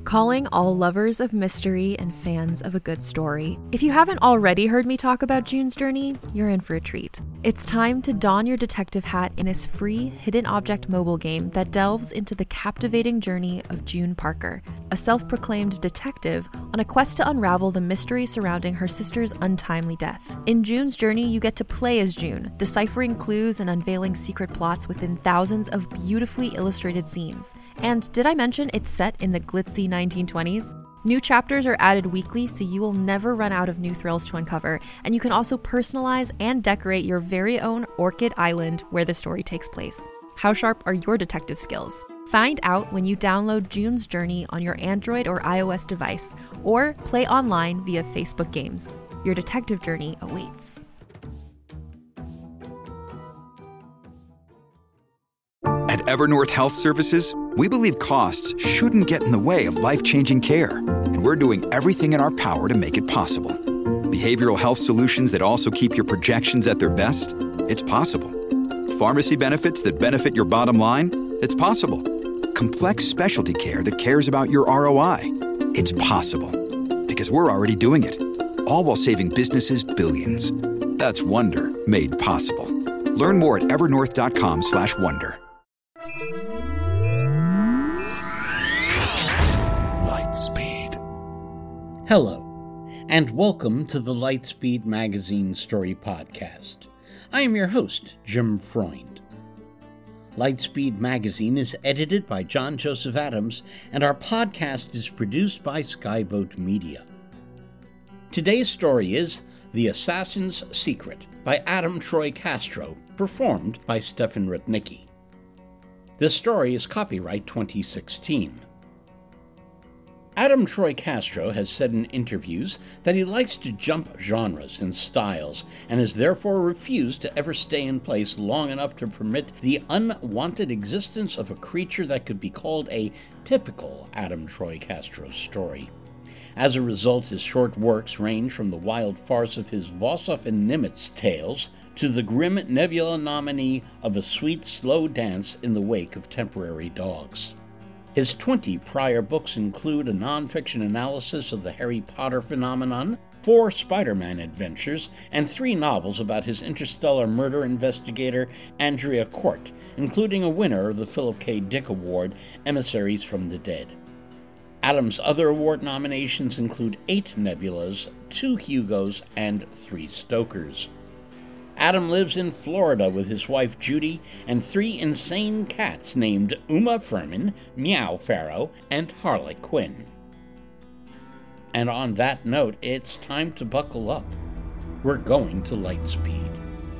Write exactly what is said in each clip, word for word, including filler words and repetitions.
Calling all lovers of mystery and fans of a good story. If you haven't already heard me talk about June's Journey, you're in for a treat. It's time to don your detective hat in this free hidden object mobile game that delves into the captivating journey of June Parker, a self-proclaimed detective on a quest to unravel the mystery surrounding her sister's untimely death. In June's Journey, you get to play as June, deciphering clues and unveiling secret plots within thousands of beautifully illustrated scenes. And did I mention it's set in the glitzy nineteen twenties? New chapters are added weekly, so you will never run out of new thrills to uncover, and you can also personalize and decorate your very own Orchid Island where the story takes place. How sharp are your detective skills? Find out when you download June's Journey on your Android or iOS device, or play online via Facebook Games. Your detective journey awaits. At Evernorth Health Services, we believe costs shouldn't get in the way of life-changing care, and we're doing everything in our power to make it possible. Behavioral health solutions that also keep your projections at their best? It's possible. Pharmacy benefits that benefit your bottom line? It's possible. Complex specialty care that cares about your R O I? It's possible. Because we're already doing it. All while saving businesses billions. That's Wonder made possible. Learn more at evernorth.com slash wonder. Lightspeed. Hello, and welcome to the Lightspeed Magazine Story Podcast. I am your host, Jim Freund. Lightspeed Magazine is edited by John Joseph Adams, and our podcast is produced by Skyboat Media. Today's story is The Assassin's Secret by Adam Troy Castro, performed by Stefan Rudnicki. This story is copyright twenty sixteen. Adam Troy Castro has said in interviews that he likes to jump genres and styles and has therefore refused to ever stay in place long enough to permit the unwanted existence of a creature that could be called a typical Adam Troy Castro story. As a result, his short works range from the wild farce of his Vossoff and Nimitz tales to the grim Nebula nominee of A Sweet Slow Dance in the Wake of Temporary Dogs. His twenty prior books include a nonfiction analysis of the Harry Potter phenomenon, four Spider-Man adventures, and three novels about his interstellar murder investigator, Andrea Cort, including a winner of the Philip K. Dick Award, Emissaries from the Dead. Adams' other award nominations include eight Nebulas, two Hugos, and three Stokers. Adam lives in Florida with his wife Judy and three insane cats named Uma Furman, Meow Pharaoh, and Harley Quinn. And on that note, it's time to buckle up. We're going to Lightspeed.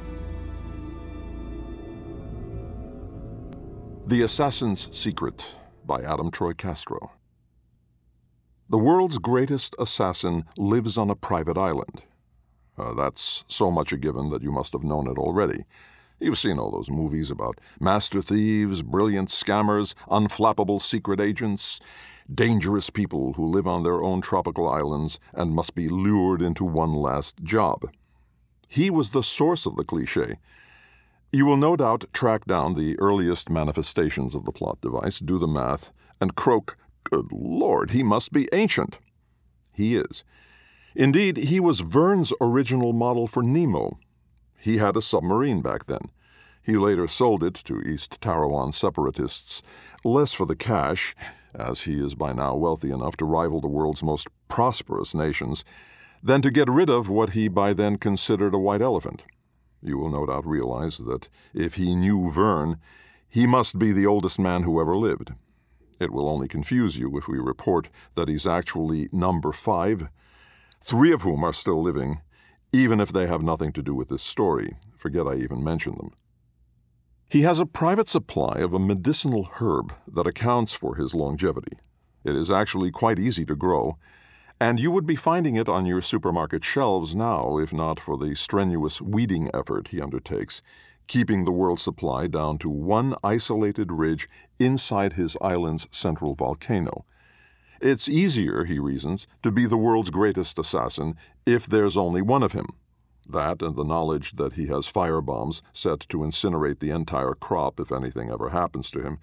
The Assassin's Secret by Adam Troy Castro. The world's greatest assassin lives on a private island. Uh, that's so much a given that you must have known it already. You've seen all those movies about master thieves, brilliant scammers, unflappable secret agents, dangerous people who live on their own tropical islands and must be lured into one last job. He was the source of the cliché. You will no doubt track down the earliest manifestations of the plot device, do the math, and croak, "Good Lord, he must be ancient." He is. Indeed, he was Verne's original model for Nemo. He had a submarine back then. He later sold it to East Tarawan separatists, less for the cash, as he is by now wealthy enough to rival the world's most prosperous nations, than to get rid of what he by then considered a white elephant. You will no doubt realize that if he knew Verne, he must be the oldest man who ever lived. It will only confuse you if we report that he's actually number five, three of whom are still living, even if they have nothing to do with this story. Forget I even mentioned them. He has a private supply of a medicinal herb that accounts for his longevity. It is actually quite easy to grow, and you would be finding it on your supermarket shelves now if not for the strenuous weeding effort he undertakes, keeping the world's supply down to one isolated ridge inside his island's central volcano. It's easier, he reasons, to be the world's greatest assassin if there's only one of him. That and the knowledge that he has firebombs set to incinerate the entire crop if anything ever happens to him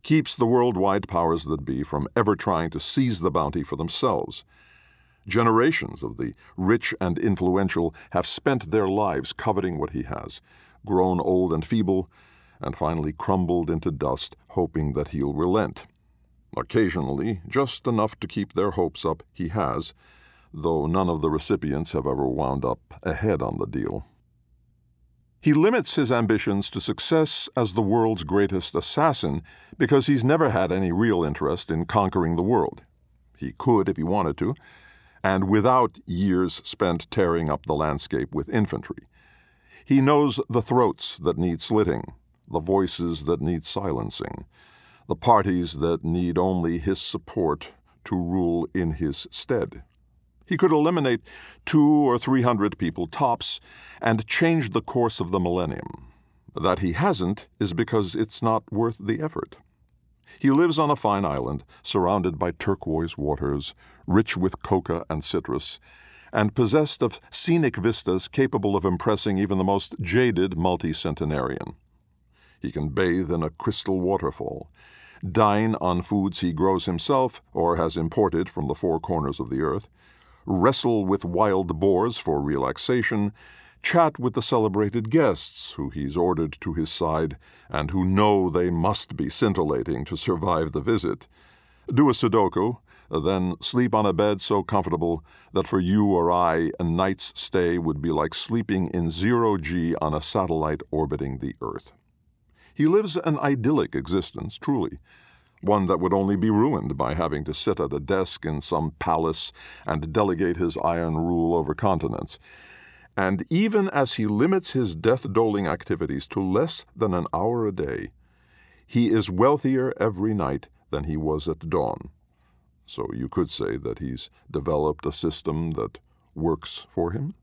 keeps the worldwide powers that be from ever trying to seize the bounty for themselves. Generations of the rich and influential have spent their lives coveting what he has, grown old and feeble, and finally crumbled into dust, hoping that he'll relent. Occasionally, just enough to keep their hopes up, he has, though none of the recipients have ever wound up ahead on the deal. He limits his ambitions to success as the world's greatest assassin because he's never had any real interest in conquering the world. He could if he wanted to, and without years spent tearing up the landscape with infantry. He knows the throats that need slitting, the voices that need silencing, the parties that need only his support to rule in his stead. He could eliminate two or three hundred people tops and change the course of the millennium. That he hasn't is because it's not worth the effort. He lives on a fine island, surrounded by turquoise waters, rich with coca and citrus, and possessed of scenic vistas capable of impressing even the most jaded multi-centenarian. He can bathe in a crystal waterfall, dine on foods he grows himself or has imported from the four corners of the earth, wrestle with wild boars for relaxation, chat with the celebrated guests who he's ordered to his side and who know they must be scintillating to survive the visit, do a Sudoku, then sleep on a bed so comfortable that for you or I a night's stay would be like sleeping in zero G on a satellite orbiting the Earth. He lives an idyllic existence, truly, one that would only be ruined by having to sit at a desk in some palace and delegate his iron rule over continents. And even as he limits his death-doling activities to less than an hour a day, he is wealthier every night than he was at dawn. So you could say that he's developed a system that works for him.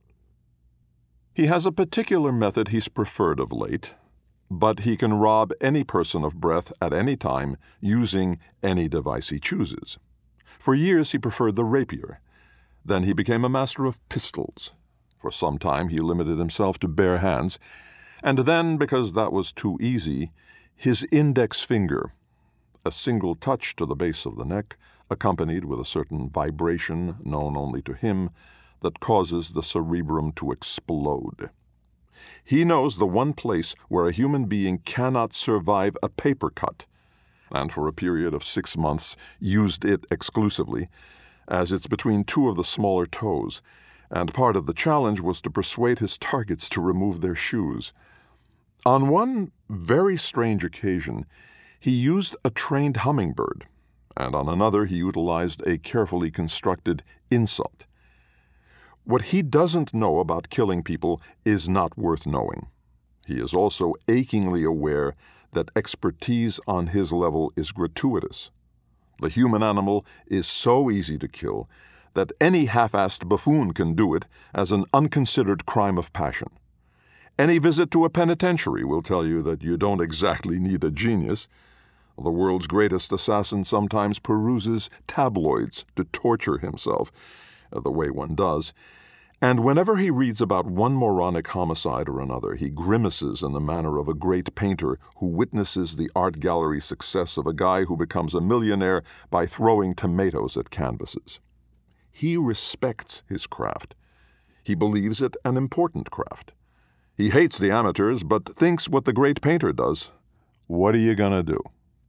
He has a particular method he's preferred of late, but he can rob any person of breath at any time using any device he chooses. For years he preferred the rapier. Then he became a master of pistols. For some time he limited himself to bare hands, and then, because that was too easy, his index finger, a single touch to the base of the neck, accompanied with a certain vibration known only to him that causes the cerebrum to explode. He knows the one place where a human being cannot survive a paper cut, and for a period of six months used it exclusively, as it's between two of the smaller toes, and part of the challenge was to persuade his targets to remove their shoes. On one very strange occasion, he used a trained hummingbird, and on another he utilized a carefully constructed insult. What he doesn't know about killing people is not worth knowing. He is also achingly aware that expertise on his level is gratuitous. The human animal is so easy to kill that any half-assed buffoon can do it as an unconsidered crime of passion. Any visit to a penitentiary will tell you that you don't exactly need a genius. The world's greatest assassin sometimes peruses tabloids to torture himself, the way one does, and whenever he reads about one moronic homicide or another, he grimaces in the manner of a great painter who witnesses the art gallery success of a guy who becomes a millionaire by throwing tomatoes at canvases. He respects his craft. He believes it an important craft. He hates the amateurs, but thinks what the great painter does. What are you gonna do?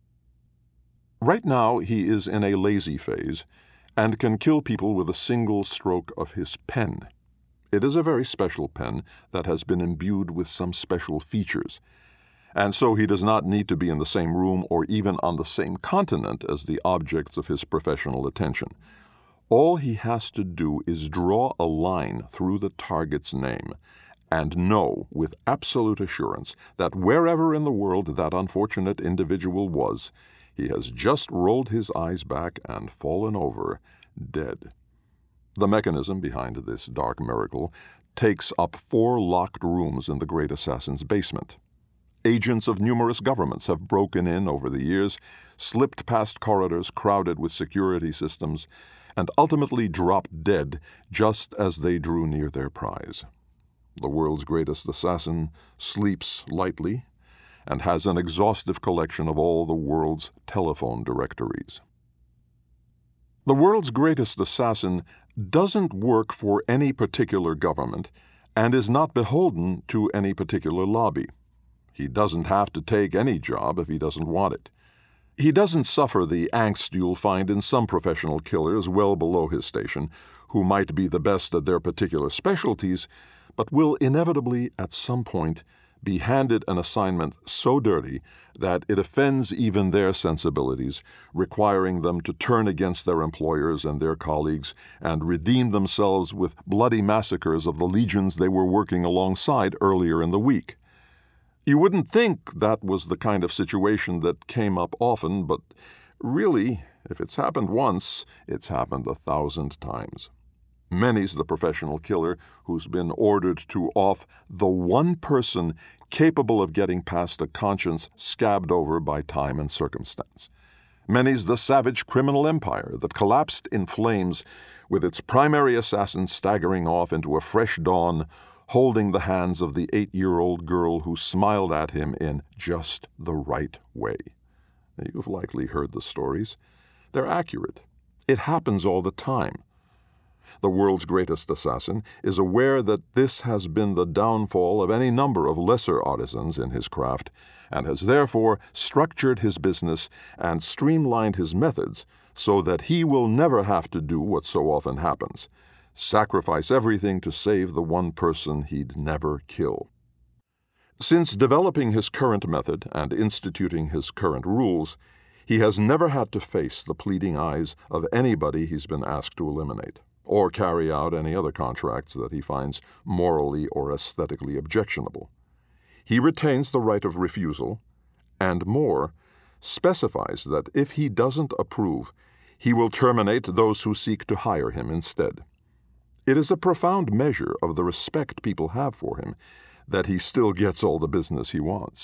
Right now he is in a lazy phase and can kill people with a single stroke of his pen. It is a very special pen that has been imbued with some special features, and so he does not need to be in the same room or even on the same continent as the objects of his professional attention. All he has to do is draw a line through the target's name and know with absolute assurance that wherever in the world that unfortunate individual was, he has just rolled his eyes back and fallen over, dead. The mechanism behind this dark miracle takes up four locked rooms in the great assassin's basement. Agents of numerous governments have broken in over the years, slipped past corridors crowded with security systems, and ultimately dropped dead just as they drew near their prize. The world's greatest assassin sleeps lightly, and has an exhaustive collection of all the world's telephone directories. The world's greatest assassin doesn't work for any particular government and is not beholden to any particular lobby. He doesn't have to take any job if he doesn't want it. He doesn't suffer the angst you'll find in some professional killers well below his station, who might be the best at their particular specialties, but will inevitably, at some point, be handed an assignment so dirty that it offends even their sensibilities, requiring them to turn against their employers and their colleagues and redeem themselves with bloody massacres of the legions they were working alongside earlier in the week. You wouldn't think that was the kind of situation that came up often, but really, if it's happened once, it's happened a thousand times. Many's the professional killer who's been ordered to off the one person capable of getting past a conscience scabbed over by time and circumstance. Many's the savage criminal empire that collapsed in flames with its primary assassin staggering off into a fresh dawn, holding the hands of the eight-year-old girl who smiled at him in just the right way. You've likely heard the stories. They're accurate. It happens all the time. The world's greatest assassin is aware that this has been the downfall of any number of lesser artisans in his craft, and has therefore structured his business and streamlined his methods so that he will never have to do what so often happens: sacrifice everything to save the one person he'd never kill. Since developing his current method and instituting his current rules, he has never had to face the pleading eyes of anybody he's been asked to eliminate, or carry out any other contracts that he finds morally or aesthetically objectionable. He retains the right of refusal, and more, specifies that if he doesn't approve, he will terminate those who seek to hire him instead. It is a profound measure of the respect people have for him that he still gets all the business he wants.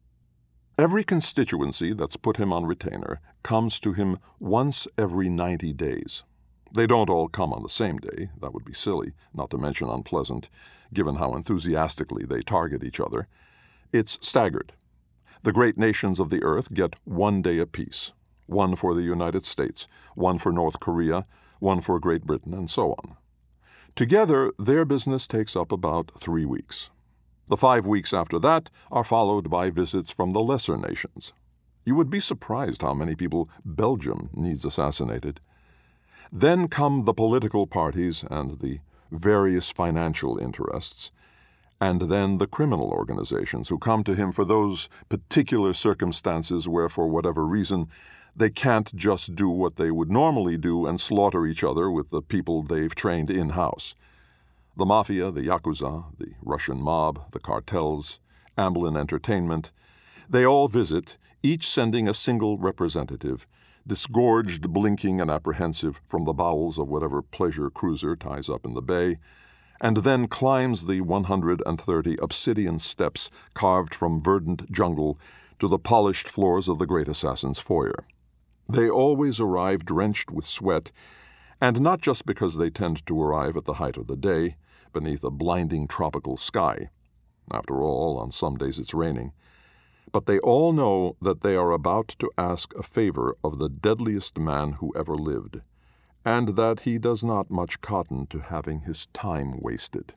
Every constituency that's put him on retainer comes to him once every ninety days. They don't all come on the same day. That would be silly, not to mention unpleasant, given how enthusiastically they target each other. It's staggered. The great nations of the earth get one day apiece, one for the United States, one for North Korea, one for Great Britain, and so on. Together, their business takes up about three weeks. The five weeks after that are followed by visits from the lesser nations. You would be surprised how many people Belgium needs assassinated. Then come the political parties and the various financial interests, and then the criminal organizations who come to him for those particular circumstances where, for whatever reason, they can't just do what they would normally do and slaughter each other with the people they've trained in-house. The mafia, the yakuza, the Russian mob, the cartels, Amblin Entertainment, they all visit, each sending a single representative, disgorged, blinking, and apprehensive from the bowels of whatever pleasure cruiser ties up in the bay, and then climbs the one hundred thirty obsidian steps carved from verdant jungle to the polished floors of the great assassin's foyer. They always arrive drenched with sweat, and not just because they tend to arrive at the height of the day, beneath a blinding tropical sky. After all, on some days it's raining. But they all know that they are about to ask a favor of the deadliest man who ever lived, and that he does not much cotton to having his time wasted.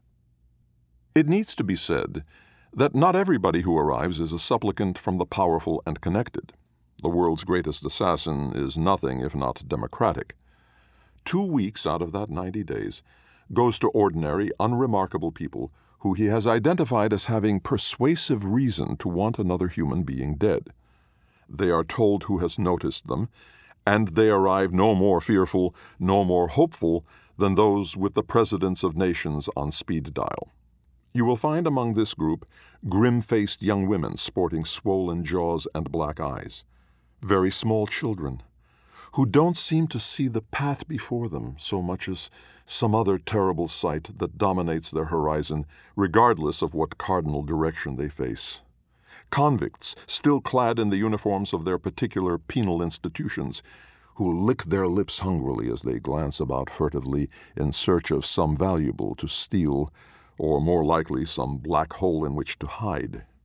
It needs to be said that not everybody who arrives is a supplicant from the powerful and connected. The world's greatest assassin is nothing if not democratic. Two weeks out of that ninety days goes to ordinary, unremarkable people who he has identified as having persuasive reason to want another human being dead. They are told who has noticed them, and they arrive no more fearful, no more hopeful than those with the presidents of nations on speed dial. You will find among this group grim-faced young women sporting swollen jaws and black eyes, very small children, who don't seem to see the path before them so much as some other terrible sight that dominates their horizon, regardless of what cardinal direction they face. Convicts, still clad in the uniforms of their particular penal institutions, who lick their lips hungrily as they glance about furtively in search of some valuable to steal, or more likely some black hole in which to hide.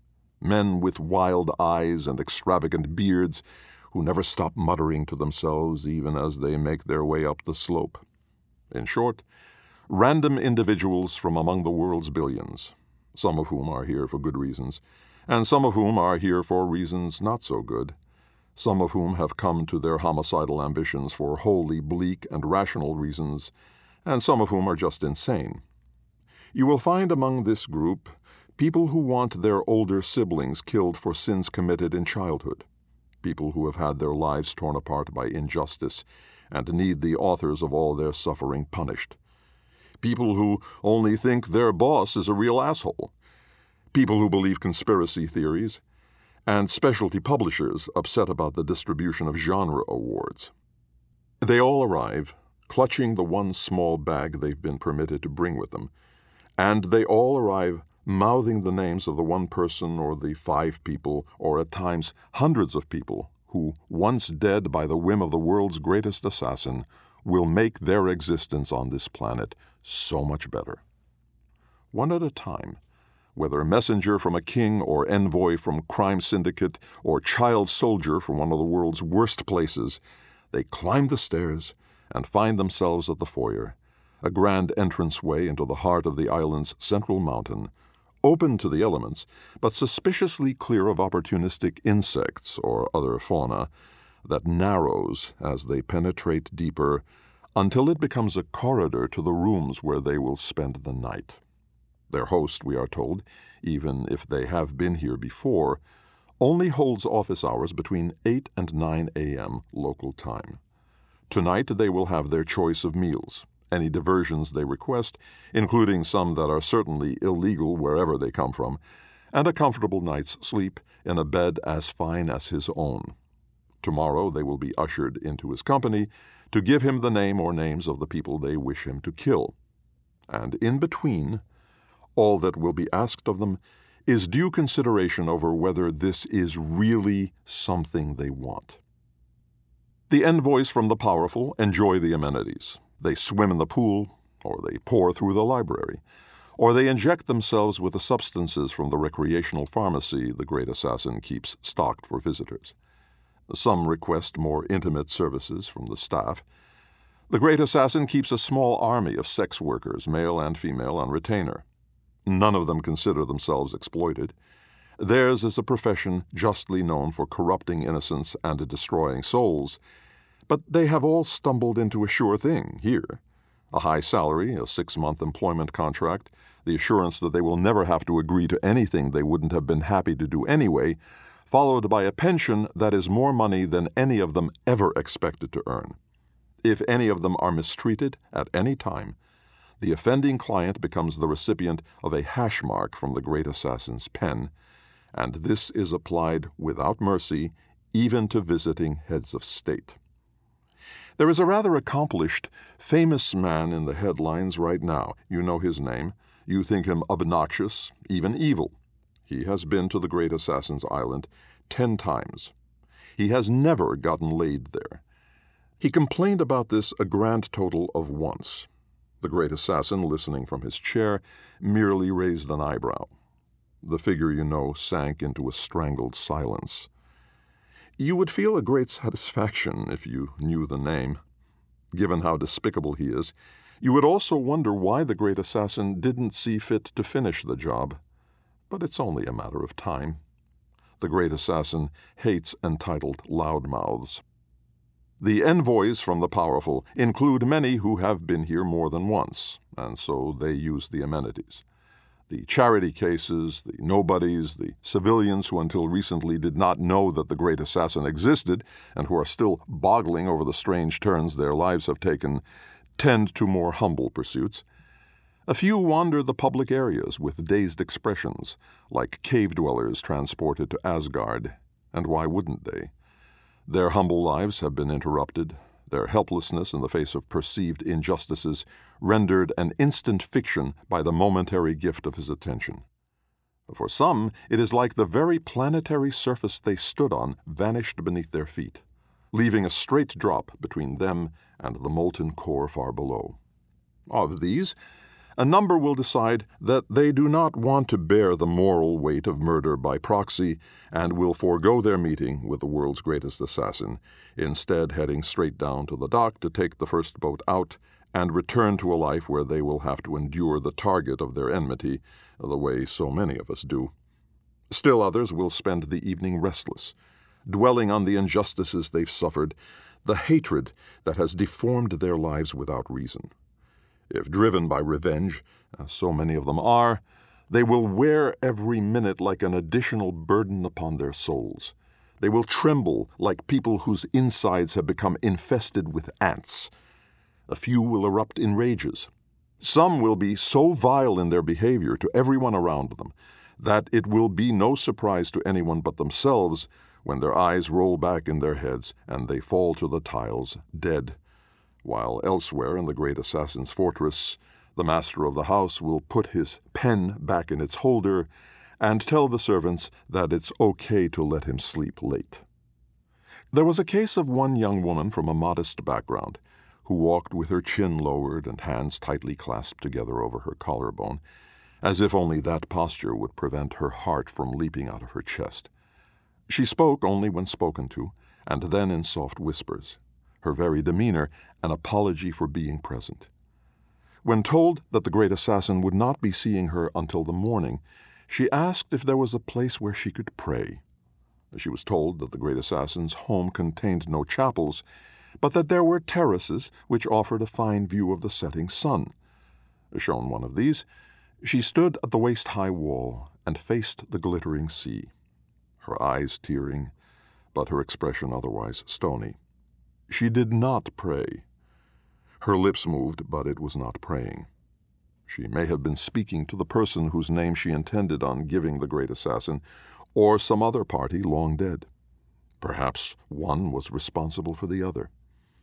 men with wild eyes and extravagant beards who never stop muttering to themselves even as they make their way up the slope. In short, random individuals from among the world's billions, some of whom are here for good reasons, and some of whom are here for reasons not so good, some of whom have come to their homicidal ambitions for wholly bleak and rational reasons, and some of whom are just insane. You will find among this group people who want their older siblings killed for sins committed in childhood, people who have had their lives torn apart by injustice and need the authors of all their suffering punished, people who only think their boss is a real asshole, people who believe conspiracy theories, and specialty publishers upset about the distribution of genre awards. They all arrive, clutching the one small bag they've been permitted to bring with them, and they all arrive mouthing the names of the one person or the five people, or at times hundreds of people, who, once dead by the whim of the world's greatest assassin, will make their existence on this planet so much better. One at a time, whether a messenger from a king or envoy from crime syndicate or child soldier from one of the world's worst places, they climb the stairs and find themselves at the foyer, a grand entranceway into the heart of the island's central mountain, open to the elements, but suspiciously clear of opportunistic insects or other fauna, that narrows as they penetrate deeper until it becomes a corridor to the rooms where they will spend the night. Their host, we are told, even if they have been here before, only holds office hours between eight and nine a.m. local time. Tonight they will have their choice of meals, any diversions they request, including some that are certainly illegal wherever they come from, and a comfortable night's sleep in a bed as fine as his own. Tomorrow they will be ushered into his company to give him the name or names of the people they wish him to kill. And in between, all that will be asked of them is due consideration over whether this is really something they want. The envoys from the powerful enjoy the amenities. They swim in the pool, or they pour through the library, or they inject themselves with the substances from the recreational pharmacy the great assassin keeps stocked for visitors. Some request more intimate services from the staff. The great assassin keeps a small army of sex workers, male and female, on retainer. None of them consider themselves exploited. Theirs is a profession justly known for corrupting innocence and destroying souls, but they have all stumbled into a sure thing here. A high salary, a six-month employment contract, the assurance that they will never have to agree to anything they wouldn't have been happy to do anyway, followed by a pension that is more money than any of them ever expected to earn. If any of them are mistreated at any time, the offending client becomes the recipient of a hash mark from the great assassin's pen, and this is applied without mercy even to visiting heads of state. There is a rather accomplished, famous man in the headlines right now. You know his name. You think him obnoxious, even evil. He has been to the great assassin's island ten times. He has never gotten laid there. He complained about this a grand total of once. The great assassin, listening from his chair, merely raised an eyebrow. The figure, you know, sank into a strangled silence. You would feel a great satisfaction if you knew the name. Given how despicable he is, you would also wonder why the great assassin didn't see fit to finish the job. But it's only a matter of time. The great assassin hates entitled loudmouths. The envoys from the powerful include many who have been here more than once, and so they use the amenities. The charity cases, the nobodies, the civilians who until recently did not know that the great assassin existed and who are still boggling over the strange turns their lives have taken, tend to more humble pursuits. A few wander the public areas with dazed expressions, like cave-dwellers transported to Asgard, and why wouldn't they? Their humble lives have been interrupted, their helplessness in the face of perceived injustices rendered an instant fiction by the momentary gift of his attention. For some, it is like the very planetary surface they stood on vanished beneath their feet, leaving a straight drop between them and the molten core far below. Of these, A number will decide that they do not want to bear the moral weight of murder by proxy and will forego their meeting with the world's greatest assassin, instead heading straight down to the dock to take the first boat out and return to a life where they will have to endure the target of their enmity, the way so many of us do. Still others will spend the evening restless, dwelling on the injustices they've suffered, the hatred that has deformed their lives without reason. If driven by revenge, as so many of them are, they will wear every minute like an additional burden upon their souls. They will tremble like people whose insides have become infested with ants. A few will erupt in rages. Some will be so vile in their behavior to everyone around them that it will be no surprise to anyone but themselves when their eyes roll back in their heads and they fall to the tiles dead, while elsewhere in the great assassin's fortress, the master of the house will put his pen back in its holder and tell the servants that it's okay to let him sleep late. There was a case of one young woman from a modest background who walked with her chin lowered and hands tightly clasped together over her collarbone, as if only that posture would prevent her heart from leaping out of her chest. She spoke only when spoken to, and then in soft whispers, her very demeanor an apology for being present. When told that the great assassin would not be seeing her until the morning, she asked if there was a place where she could pray. She was told that the great assassin's home contained no chapels, but that there were terraces which offered a fine view of the setting sun. Shown one of these, she stood at the waist-high wall and faced the glittering sea, her eyes tearing, but her expression otherwise stony. She did not pray. Her lips moved, but it was not praying. She may have been speaking to the person whose name she intended on giving the great assassin, or some other party long dead. Perhaps one was responsible for the other.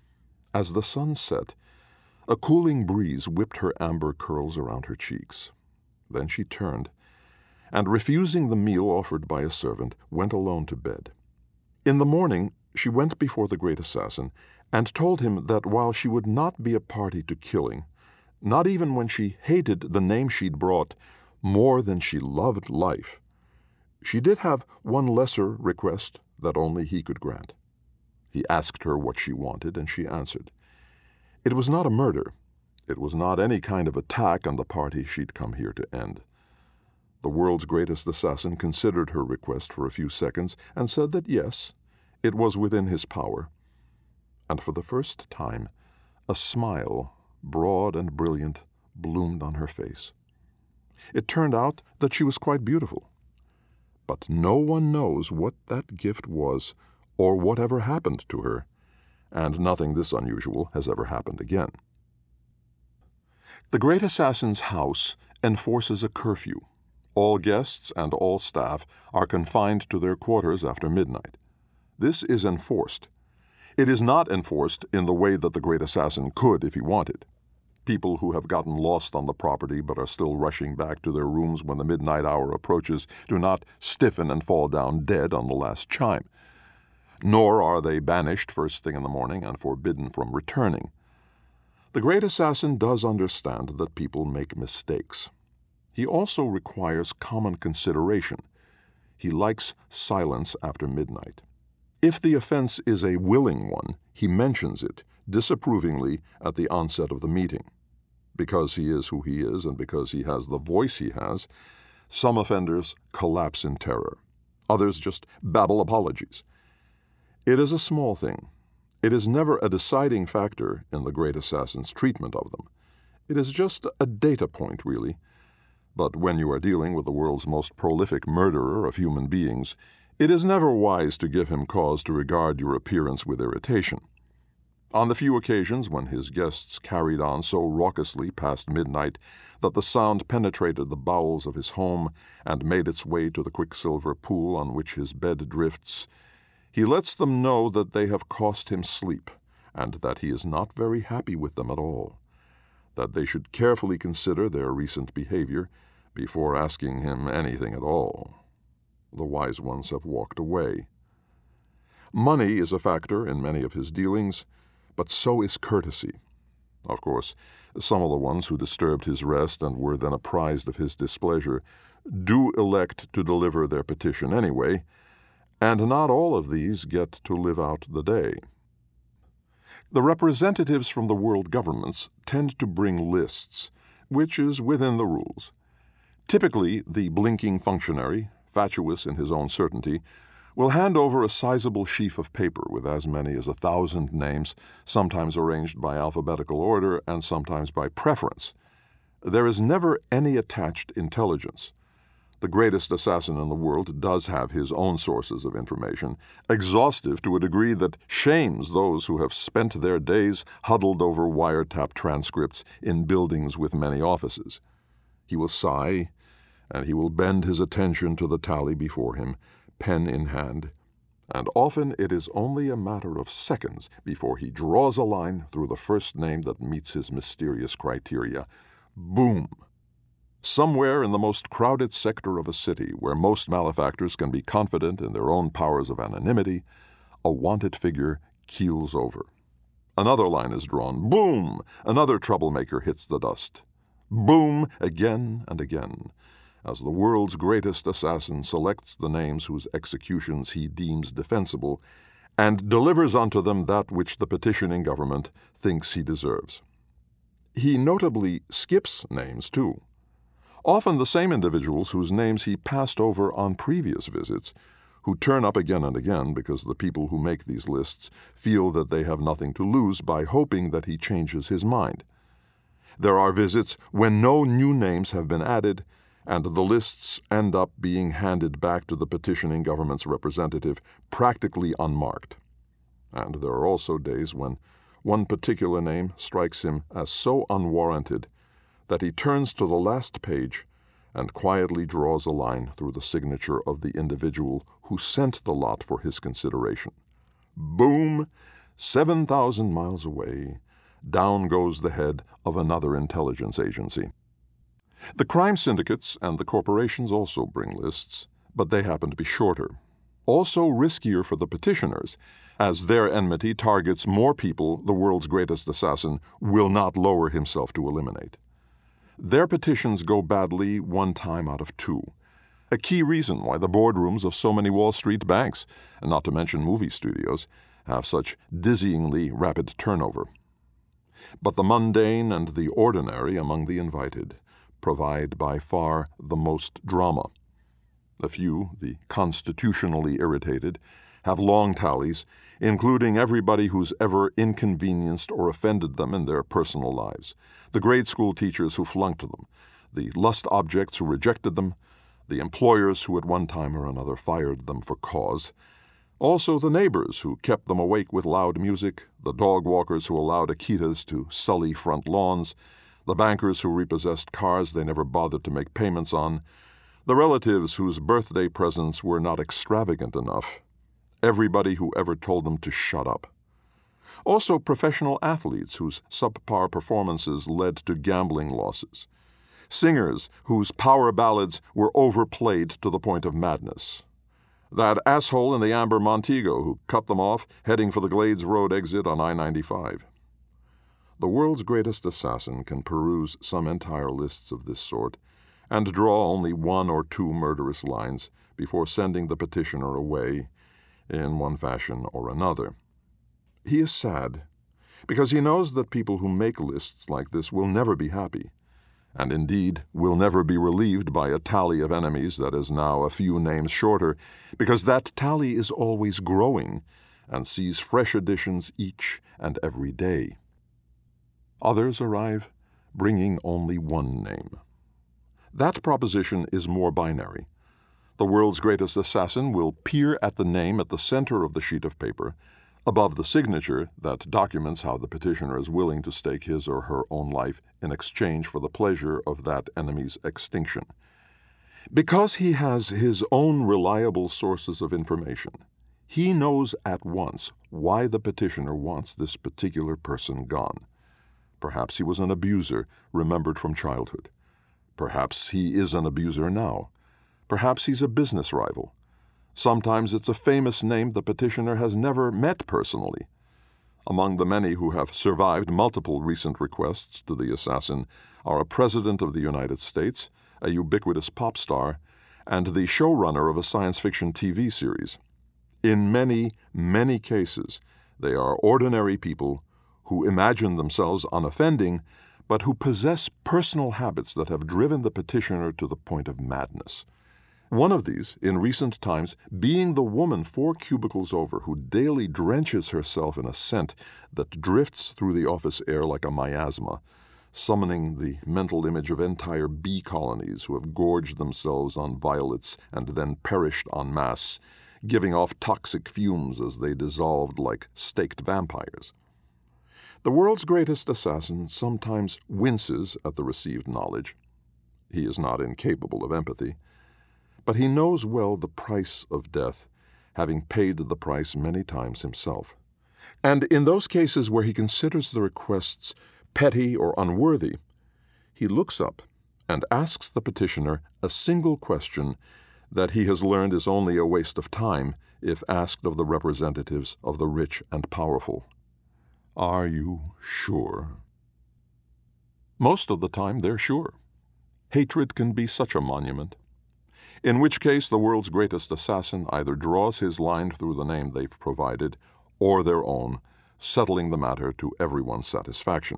As the sun set, a cooling breeze whipped her amber curls around her cheeks. Then she turned, and refusing the meal offered by a servant, went alone to bed. In the morning, she went before the great assassin and told him that while she would not be a party to killing, not even when she hated the name she'd brought more than she loved life, she did have one lesser request that only he could grant. He asked her what she wanted, and she answered. It was not a murder. It was not any kind of attack on the party she'd come here to end. The world's greatest assassin considered her request for a few seconds and said that yes, it was within his power. And for the first time, a smile, broad and brilliant, bloomed on her face. It turned out that she was quite beautiful. But no one knows what that gift was or whatever happened to her, and nothing this unusual has ever happened again. The great assassin's house enforces a curfew. All guests and all staff are confined to their quarters after midnight. This is enforced. It is not enforced in the way that the great assassin could if he wanted. People who have gotten lost on the property but are still rushing back to their rooms when the midnight hour approaches do not stiffen and fall down dead on the last chime. Nor are they banished first thing in the morning and forbidden from returning. The great assassin does understand that people make mistakes. He also requires common consideration. He likes silence after midnight. If the offense is a willing one, he mentions it disapprovingly at the onset of the meeting. Because he is who he is and because he has the voice he has, some offenders collapse in terror. Others just babble apologies. It is a small thing. It is never a deciding factor in the great assassin's treatment of them. It is just a data point, really. But when you are dealing with the world's most prolific murderer of human beings, it is never wise to give him cause to regard your appearance with irritation. On the few occasions when his guests carried on so raucously past midnight that the sound penetrated the bowels of his home and made its way to the quicksilver pool on which his bed drifts, he lets them know that they have cost him sleep, and that he is not very happy with them at all, that they should carefully consider their recent behavior before asking him anything at all. The wise ones have walked away. Money is a factor in many of his dealings, but so is courtesy. Of course, some of the ones who disturbed his rest and were then apprised of his displeasure do elect to deliver their petition anyway, and not all of these get to live out the day. The representatives from the world governments tend to bring lists, which is within the rules. Typically, the blinking functionary, fatuous in his own certainty, will hand over a sizable sheaf of paper with as many as a thousand names, sometimes arranged by alphabetical order and sometimes by preference. There is never any attached intelligence. The greatest assassin in the world does have his own sources of information, exhaustive to a degree that shames those who have spent their days huddled over wiretap transcripts in buildings with many offices. He will sigh, and he will bend his attention to the tally before him, pen in hand, and often it is only a matter of seconds before he draws a line through the first name that meets his mysterious criteria. Boom! Somewhere in the most crowded sector of a city, where most malefactors can be confident in their own powers of anonymity, a wanted figure keels over. Another line is drawn. Boom! Another troublemaker hits the dust. Boom! Again and again, as the world's greatest assassin selects the names whose executions he deems defensible and delivers unto them that which the petitioning government thinks he deserves. He notably skips names, too. Often the same individuals whose names he passed over on previous visits, who turn up again and again because the people who make these lists feel that they have nothing to lose by hoping that he changes his mind. There are visits when no new names have been added, and the lists end up being handed back to the petitioning government's representative practically unmarked. And there are also days when one particular name strikes him as so unwarranted that he turns to the last page and quietly draws a line through the signature of the individual who sent the lot for his consideration. Boom! Seven thousand miles away, down goes the head of another intelligence agency. The crime syndicates and the corporations also bring lists, but they happen to be shorter. Also riskier for the petitioners, as their enmity targets more people the world's greatest assassin will not lower himself to eliminate. Their petitions go badly one time out of two, a key reason why the boardrooms of so many Wall Street banks, and not to mention movie studios, have such dizzyingly rapid turnover. But the mundane and the ordinary among the invited provide by far the most drama. A few, the constitutionally irritated, have long tallies, including everybody who's ever inconvenienced or offended them in their personal lives, the grade school teachers who flunked them, the lust objects who rejected them, the employers who at one time or another fired them for cause, also the neighbors who kept them awake with loud music, the dog walkers who allowed Akitas to sully front lawns, the bankers who repossessed cars they never bothered to make payments on, the relatives whose birthday presents were not extravagant enough, everybody who ever told them to shut up. Also professional athletes whose subpar performances led to gambling losses, singers whose power ballads were overplayed to the point of madness, that asshole in the amber Montego who cut them off heading for the Glades Road exit on I ninety-five. The world's greatest assassin can peruse some entire lists of this sort and draw only one or two murderous lines before sending the petitioner away in one fashion or another. He is sad because he knows that people who make lists like this will never be happy, and indeed will never be relieved by a tally of enemies that is now a few names shorter, because that tally is always growing and sees fresh additions each and every day. Others arrive bringing only one name. That proposition is more binary. The world's greatest assassin will peer at the name at the center of the sheet of paper, above the signature that documents how the petitioner is willing to stake his or her own life in exchange for the pleasure of that enemy's extinction. Because he has his own reliable sources of information, he knows at once why the petitioner wants this particular person gone. Perhaps he was an abuser remembered from childhood. Perhaps he is an abuser now. Perhaps he's a business rival. Sometimes it's a famous name the petitioner has never met personally. Among the many who have survived multiple recent requests to the assassin are a President of the United States, a ubiquitous pop star, and the showrunner of a science fiction T V series. In many, many cases, they are ordinary people who imagine themselves unoffending, but who possess personal habits that have driven the petitioner to the point of madness. One of these, in recent times, being the woman four cubicles over who daily drenches herself in a scent that drifts through the office air like a miasma, summoning the mental image of entire bee colonies who have gorged themselves on violets and then perished en masse, giving off toxic fumes as they dissolved like staked vampires. The world's greatest assassin sometimes winces at the received knowledge. He is not incapable of empathy, but he knows well the price of death, having paid the price many times himself. And in those cases where he considers the requests petty or unworthy, he looks up and asks the petitioner a single question that he has learned is only a waste of time if asked of the representatives of the rich and powerful. Are you sure? Most of the time they're sure. Hatred can be such a monument. In which case the world's greatest assassin either draws his line through the name they've provided or their own, settling the matter to everyone's satisfaction.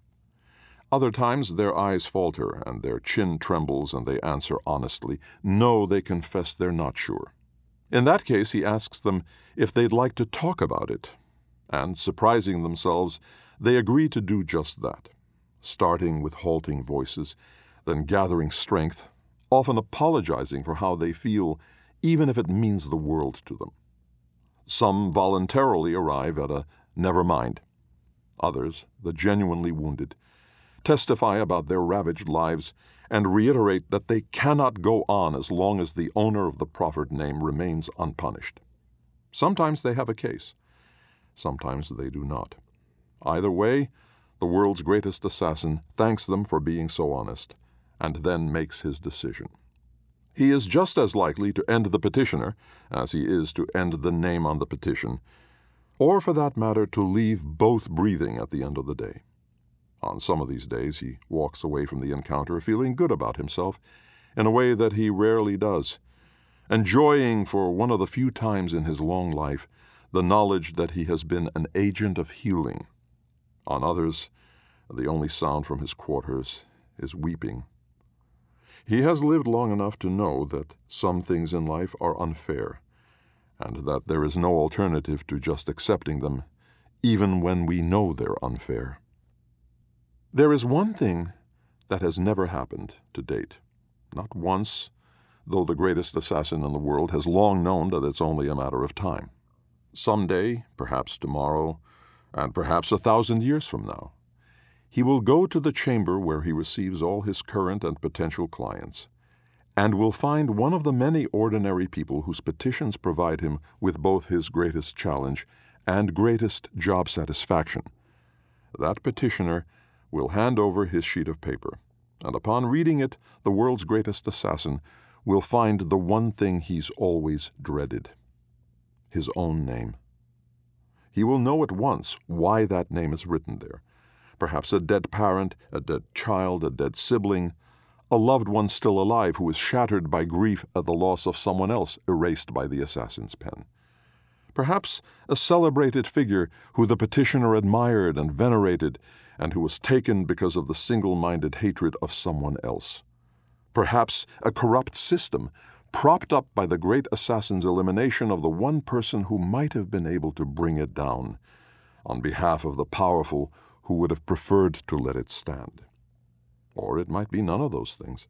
Other times their eyes falter and their chin trembles and they answer honestly, no, they confess they're not sure. In that case he asks them if they'd like to talk about it, and, surprising themselves, they agree to do just that, starting with halting voices, then gathering strength, often apologizing for how they feel, even if it means the world to them. Some voluntarily arrive at a never mind. Others, the genuinely wounded, testify about their ravaged lives and reiterate that they cannot go on as long as the owner of the proffered name remains unpunished. Sometimes they have a case. Sometimes they do not. Either way, the world's greatest assassin thanks them for being so honest, and then makes his decision. He is just as likely to end the petitioner as he is to end the name on the petition, or for that matter to leave both breathing at the end of the day. On some of these days he walks away from the encounter feeling good about himself in a way that he rarely does, enjoying for one of the few times in his long life the knowledge that he has been an agent of healing. On others, the only sound from his quarters is weeping. He has lived long enough to know that some things in life are unfair, and that there is no alternative to just accepting them, even when we know they're unfair. There is one thing that has never happened to date, not once, though the greatest assassin in the world has long known that it's only a matter of time. Someday, perhaps tomorrow, and perhaps a thousand years from now, he will go to the chamber where he receives all his current and potential clients, and will find one of the many ordinary people whose petitions provide him with both his greatest challenge and greatest job satisfaction. That petitioner will hand over his sheet of paper, and upon reading it, the world's greatest assassin will find the one thing he's always dreaded: his own name. He will know at once why that name is written there. Perhaps a dead parent, a dead child, a dead sibling, a loved one still alive who is shattered by grief at the loss of someone else erased by the assassin's pen. Perhaps a celebrated figure who the petitioner admired and venerated, and who was taken because of the single-minded hatred of someone else. Perhaps a corrupt system propped up by the great assassin's elimination of the one person who might have been able to bring it down, on behalf of the powerful who would have preferred to let it stand. Or it might be none of those things.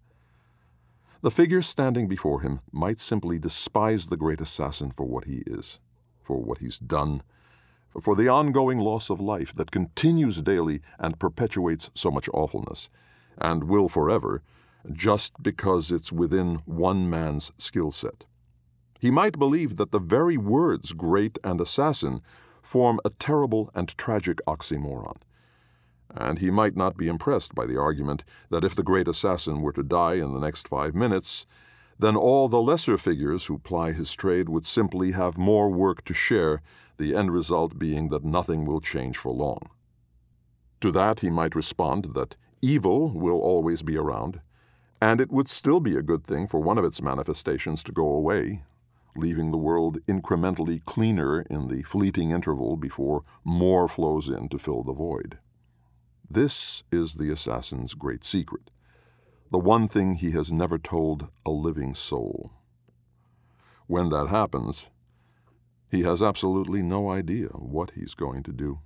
The figure standing before him might simply despise the great assassin for what he is, for what he's done, for the ongoing loss of life that continues daily and perpetuates so much awfulness, and will forever, just because it's within one man's skill set. He might believe that the very words great and assassin form a terrible and tragic oxymoron. And he might not be impressed by the argument that if the great assassin were to die in the next five minutes, then all the lesser figures who ply his trade would simply have more work to share the end result being that nothing will change for long. To that he might respond that evil will always be around, and it would still be a good thing for one of its manifestations to go away, leaving the world incrementally cleaner in the fleeting interval before more flows in to fill the void. This is the assassin's great secret, the one thing he has never told a living soul. When that happens, he has absolutely no idea what he's going to do.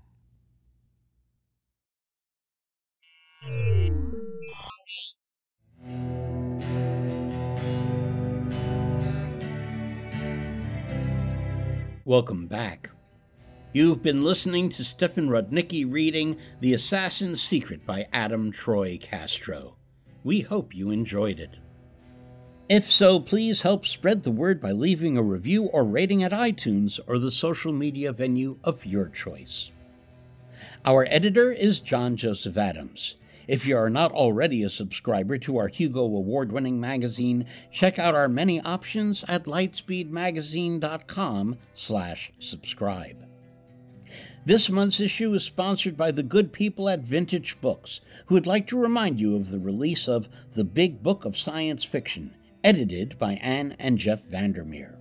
Welcome back. You've been listening to Stefan Rudnicki reading The Assassin's Secret by Adam Troy Castro. We hope you enjoyed it. If so, please help spread the word by leaving a review or rating at iTunes or the social media venue of your choice. Our editor is John Joseph Adams. If you are not already a subscriber to our Hugo Award-winning magazine, check out our many options at lightspeedmagazine.com slash subscribe. This month's issue is sponsored by the good people at Vintage Books, who would like to remind you of the release of The Big Book of Science Fiction, edited by Anne and Jeff Vandermeer.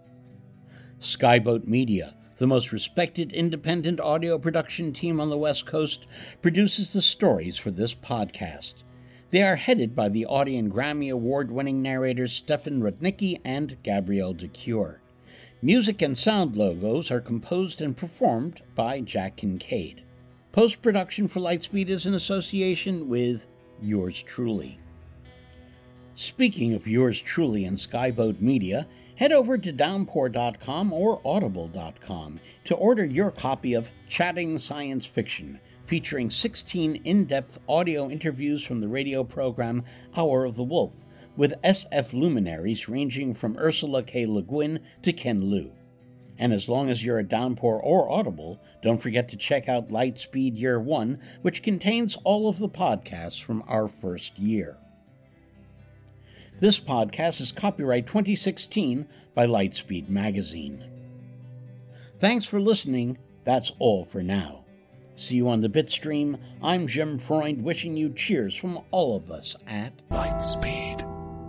Skyboat Media, the most respected independent audio production team on the West Coast, produces the stories for this podcast. They are headed by the Audie and Grammy Award-winning narrators Stefan Rudnicki and Gabrielle de Cuir. Music and sound logos are composed and performed by Jack Kincaid. Post-production for Lightspeed is in association with yours truly. Speaking of yours truly and Skyboat Media, head over to downpour dot com or audible dot com to order your copy of Chatting Science Fiction, featuring sixteen in-depth audio interviews from the radio program Hour of the Wolf, with S F luminaries ranging from Ursula K. Le Guin to Ken Liu. And as long as you're a Downpour or Audible, don't forget to check out Lightspeed Year One, which contains all of the podcasts from our first year. This podcast is copyright twenty sixteen by Lightspeed Magazine. Thanks for listening. That's all for now. See you on the Bitstream. I'm Jim Freund, wishing you cheers from all of us at Lightspeed.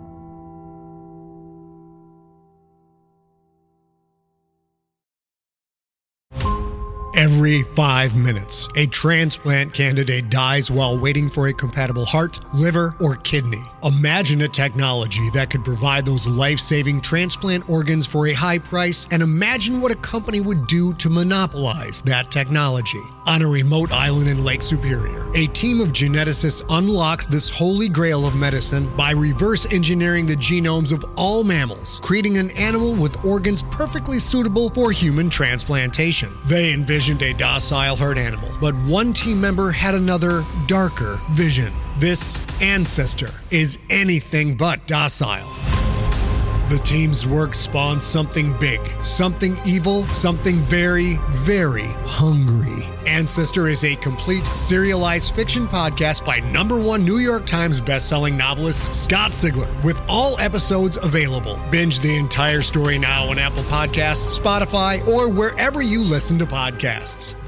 Every five minutes, a transplant candidate dies while waiting for a compatible heart, liver, or kidney. Imagine a technology that could provide those life-saving transplant organs for a high price, and imagine what a company would do to monopolize that technology. On a remote island in Lake Superior, a team of geneticists unlocks this holy grail of medicine by reverse engineering the genomes of all mammals, creating an animal with organs perfectly suitable for human transplantation. They envisioned a docile herd animal, but one team member had another, darker vision. This ancestor is anything but docile. The team's work spawned something big, something evil, something very, very hungry. Ancestor is a complete serialized fiction podcast by number one New York Times bestselling novelist Scott Sigler, with all episodes available. Binge the entire story now on Apple Podcasts, Spotify, or wherever you listen to podcasts.